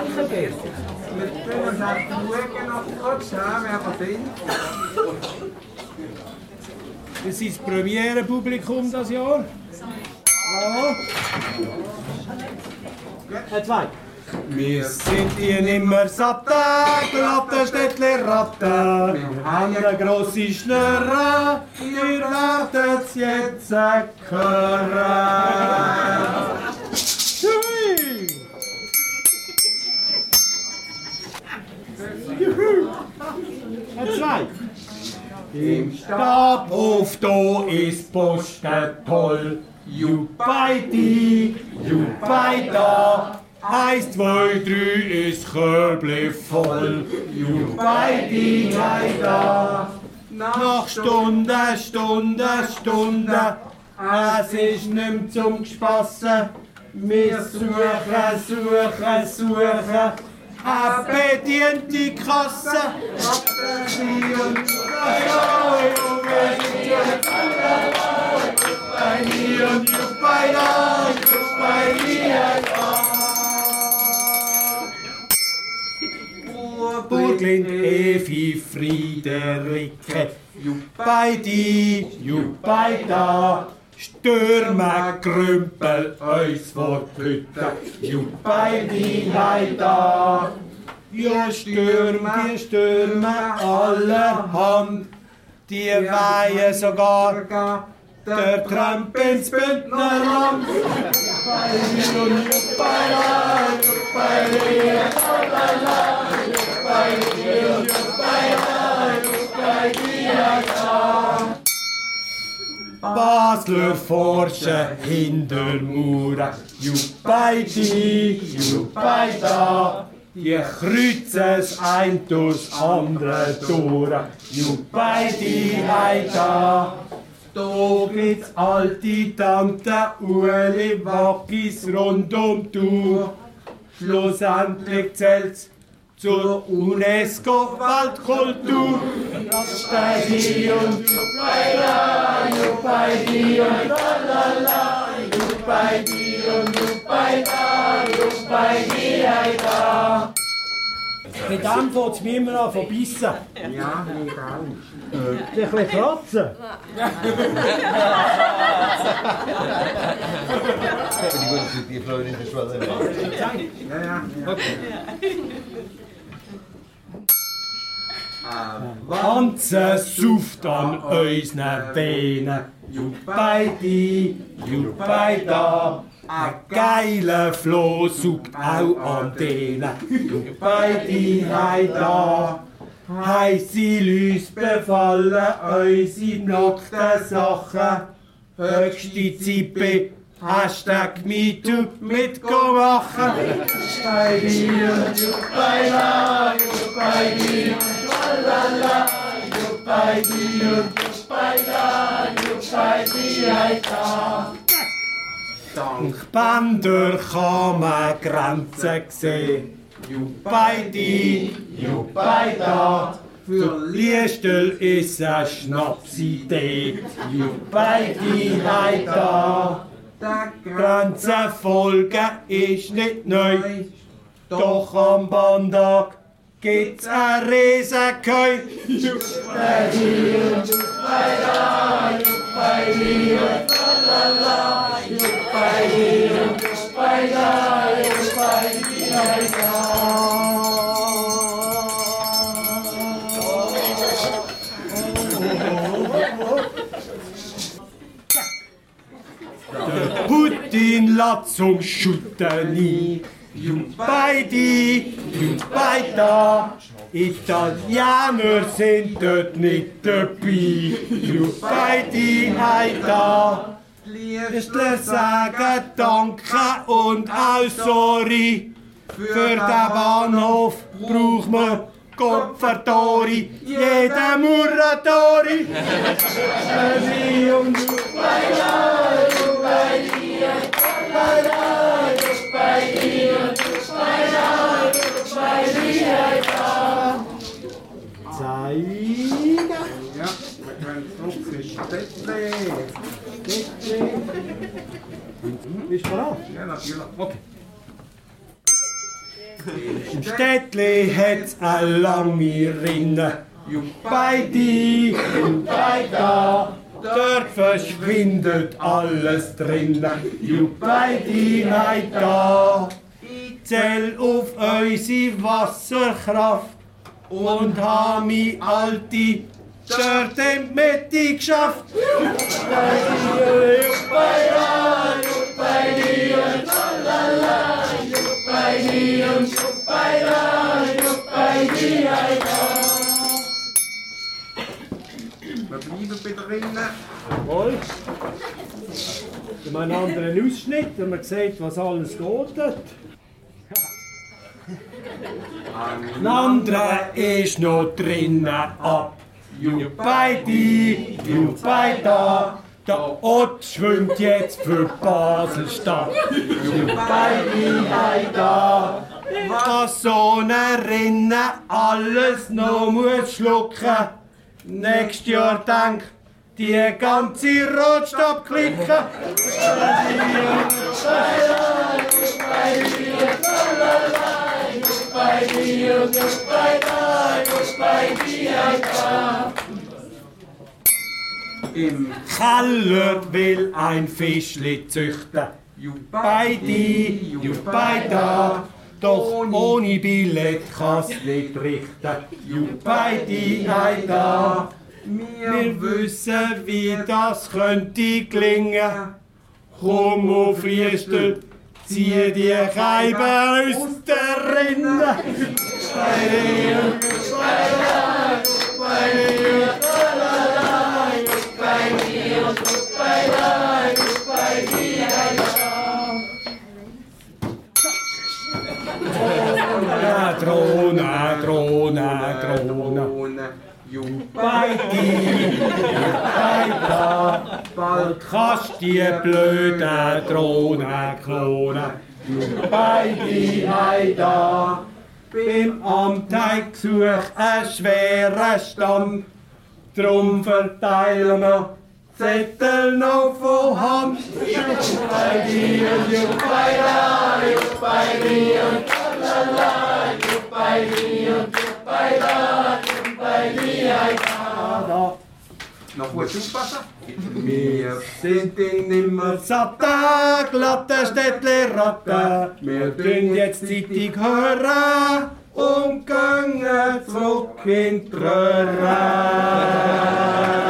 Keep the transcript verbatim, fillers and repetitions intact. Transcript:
Franken geben. Wir können uns auch schauen, noch kurz haben, wer wir sind. Das ist das Premiere-Publikum das Jahr. Ja. Herr zwei. Wir sind hier nimmer satte, glatte Städtler Ratte. Wir haben eine grosse Schnurre, ihr werdet's jetzt hören. Hui! Juhu! Herr zwei. Im Stabhof da ist Posten toll. Juppei die, juppei da. Eins, zwei, drei ist Körbli voll. Juppei die, hei da. Nach Stunden, Stunden, Stunden. Es ist nicht mehr zum Spassen. Wir suchen, suchen, suchen. Eine bediente Kasse. Burglind, Evi, Friederike, juppei die, juppei da. Stürme, Krümpel, uns vor die Hütte, juppei die, hei da. Ja, Stürme, die Stürme allerhand, die weihen sogar der Tramp ins Bündnerland. Juppei die und juppei da, juppei die, lalala, juppei die und juppei da, juppei die, hei da. Basler forschen hinter Mauern, juppei die, juppei da. Die kreuzen das ein durchs andere durch, juppei die, hei da. Da gibt's alte Tante Ueli Wackis rund um Tour. Schlussendlich zählt's zur UNESCO-Weltkultur. Juppei die und juppei da, juppei die und lalala, juppei die und juppei da, juppei die, hei da. Mit dem fängt es mir immer an verbissen. Ja, nicht auch. Ein bisschen kratzen. Die Frau in der Schwelle. Ja, ja, ja. Wanze sauft an unseren Venen. Juppei die, juppei da. Ein geiler Floh saugt auch an denen. Juppei die, hei da. Heisse Lüs befallen unsere nackten Sachen. Höchste Zippe, Hashtag MeToo mitmachen. Juppei die, juppei da, juppei die. Lalala, juppei die, juppei da, juppei die, hei da. Dank Bänder kann man Grenzen sehen. Juppei die, juppei da. Für Liestel ist eine Schnapsidee. Juppei die, hei da. Grenzen folgen ist nicht neu. Doch am Bandtag gibt's ein Riesenköi. Juppei die, juppei da, juppei die, lalala, juppei die, juppei da, juppei die, hei da. Der Putin lässt zum Schutten nie. Juppei die, juppei da. Italiener sind dort nicht dabei. Juppei die, hei da. Liestler sagen Danke und auch Sorry. Für den Bahnhof braucht man Kopfertori, jeder Muratori. Juppei und juppei da, juppei die, juppei da, juppei die, juppei da, juppei die, hei da. Zeigen. Ja, wir können zurück ins Städtle. Städtle. Bist du bereit? Ja, natürlich. Okay. Im Städtli hat's a lange Rinne. Juppei juppei da, dort verschwindet alles drinnen. Juppei hei da, ich zähl auf unsere Wasserkraft und ha mi alte dort in die Mitte geschafft. Juppei da, juppei di und tralala, juppei di und juppei da, juppei di hei da. Wir bleiben bei drinnen. Jawohl. Wir haben einen anderen Ausschnitt, und man sieht, was alles geht dort. Ein anderer ist noch drinnen ab. Juppei di, juppei da. Der Ott schwimmt jetzt für Baselstadt. Juppei di, hei da. Was so eine Rinne alles noch muss schlucken. Nächstes Jahr denk die ganze Rotstadt klicken. Im Keller will ein Fischli züchten. Juppei di, juppei da. Doch ohne Billett kann's nicht richten. Juppei di, hei da. Wir wissen, wie das könnte gelingen. Komm auf Riestel, zieh die Scheibe aus der Rinde. Juppei di, juppei da, juppei di, juppei di, juppei da, juppei di, hei da. Drohne, Drohne, Drohne, juppei di, juppei da, bald kannst die blöde Drohne klonen. Juppei di, hei da, beim Amteiggesuch ein schwerer Stamm, drum verteilen wir Zettel noch von Hand. Juppei di, juppei da, juppei di und tralala, juppei di und juppei da, juppei di, hei da. Noch gut aufpassen. Wir sind in nimmer satte, glatte Städtle Ratte. Wir tun jetzt Zeitung hören und gehen zurück in die Röhre.